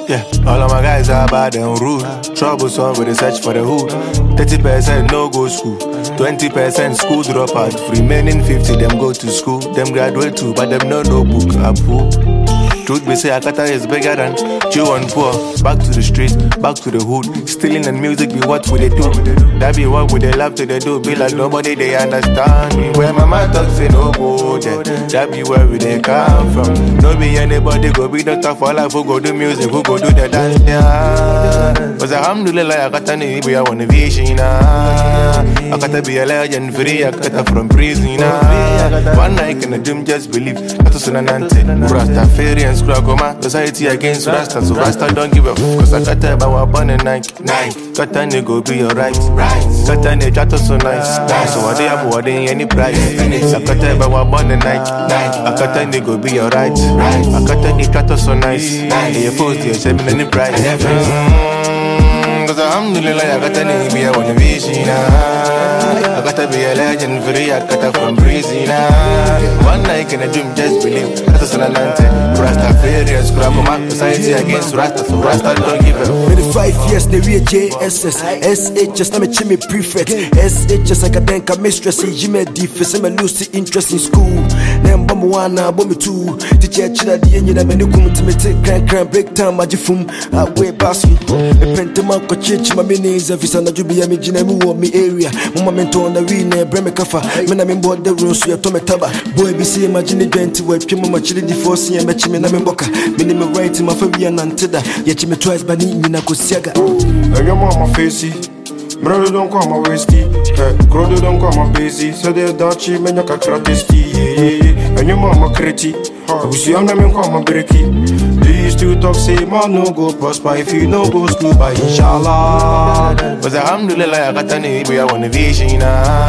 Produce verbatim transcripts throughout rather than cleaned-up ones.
Yeah, all of my guys are bad and rude. Troublesome with the search for the hood. thirty percent no go school, twenty percent school dropout. Remaining fifty them go to school. Them graduate too, but them no notebook. Apu. Truth be say, Akata is bigger than Jew and poor. Back to the streets, back to the hood. Stealing and music be what we they do. That be what we they love to they do. Be like nobody they understand me. Where my mama talks say no go there. That be where we they come from. No be anybody go be the talk for life. Who go do music, who go do the dance. Yeah. Cause alhamdulillah, Akata ni be a one vision. Akata be a legend free. Akata from prison. One night in the gym, just believe. That's a sonanante. Rastafarians. Society against Rasta, so Rasta don't give a fuck. Cause I got tell about what born in night. Got a nigga be alright. Got a nigga so nice. So what they have what they any price. I got tell about what born in night. I got a nigga be alright. I got a nigga so nice. Hey, you post your seven any price. Cause alhamdulillah, I got a nigga be a one vision. I gotta be a legend free. I gotta from prison. One night in a dream, just believe. That's a sonanante. Rastafarians, Kuragoma, society against Rasta, so Rasta don't give up. twenty-five years, they real J S S. S H S, I'm a chimney prefect. S H S, I got denka mistress. Jimmy defense, I'm a lose interest in school. Then bomb one, bomb two. The church, the end, I'm a new come to me, take crank, crank, break time, magifum. I wear basket. The pentamaco church, my minis, if it's an Ajubi, I'm a Jinemu, me area. Mama mentor on the arena, Breme Kafa. When I'm in board the rooms, we are Tometaba. Boy, be see, imagine the twenty, where Pima Chili divorce, and match me, and I'm in Boca. Minimum right in my Fabian and Teda. Yet you me twice, but Nina Kosiaga. And your mama facey. Brother don't come my wasty. Crowd don't come my busy. So they're Dutchy, men, you can crack. And your mama critty. We see on them and come my breaky. These two talk say, man, no go prosper if you no go school by inshallah. Cause alhamdulillah, I got a nigga, I want a vision.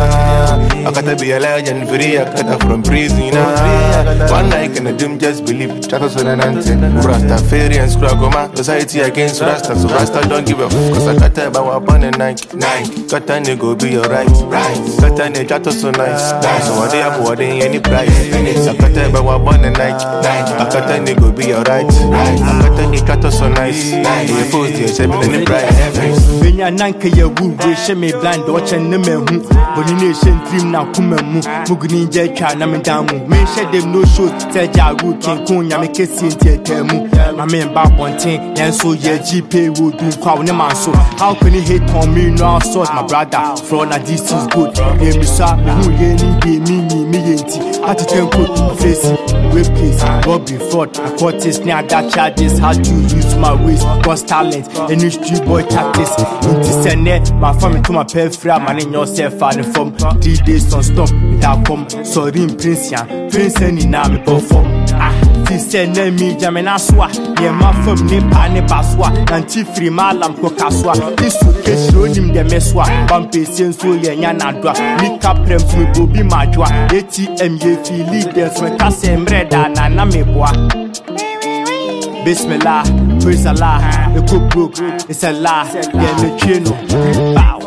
I gotta be a legend free. I gotta from prison. One night in the gym, just believe. Chata sonanante. Rastafarians, Kuragoma, society against Rasta, so Rasta don't give a fuck. Cause I got about what born in night. Got a nigga be alright. Got a nigga so nice. So what they have, what they any price. I got about what born in night. I got a nigga be alright. I got a nigga so nice. You post your seven any price. Benya nanka ya wu we she me blind watch and me hu. Boni nation dream na kuma mu. Muguni je twa na me damu. Me she dem no show say ja ru ken kun nya me kesi ntetamu. My men ba bonten yan so ye G P wo do kwa ne man so. How can you hate on me no sort my brother? For na this is good. Ye me sa me hu ye ni be me ni me yenti. Ati tenko face we place Bobby Ford. I caught this near that charges. How to use my ways, cause talent, any street boy tactics. Into Senate, my family to my pay free, man in yourself and from three days on stop without come. Sorry, Prince Yan, Prince any name perform. Ah, this send me Jamina Swa, yeah, my from Nipa Nepaswa, and Tifri Malam Kokaswa. This suitcase showed him the meswa, Bumpy Sensu Yanadra, Nika Prem from Bobby Majwa, A T M Ye Fili, dance with Kassem Reda, Nana Meboa. Bismillah, praise Allah, the cook book, it's a lie, yeah, the chino, bow.